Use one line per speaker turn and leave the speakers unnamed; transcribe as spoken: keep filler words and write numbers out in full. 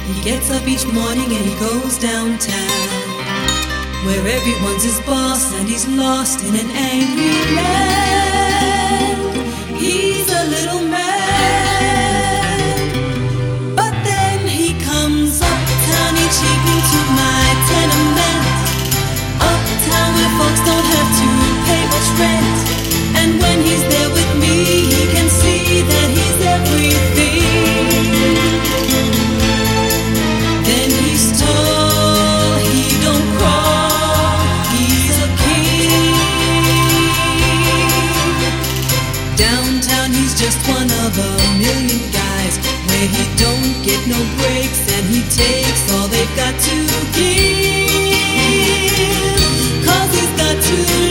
He gets up each morning and he goes downtown, where everyone's his boss and he's lost in an angry land. He's a little man, but then he comes uptown each evening to my tenement, uptown where folks don't have to pay much rent. And when he's there with me, he can see that he's everything. Then he's tall, he don't crawl, he's a king. Downtown he's just one of a million guys, where he don't get no breaks and he takes all they've got to give, 'cause he's got to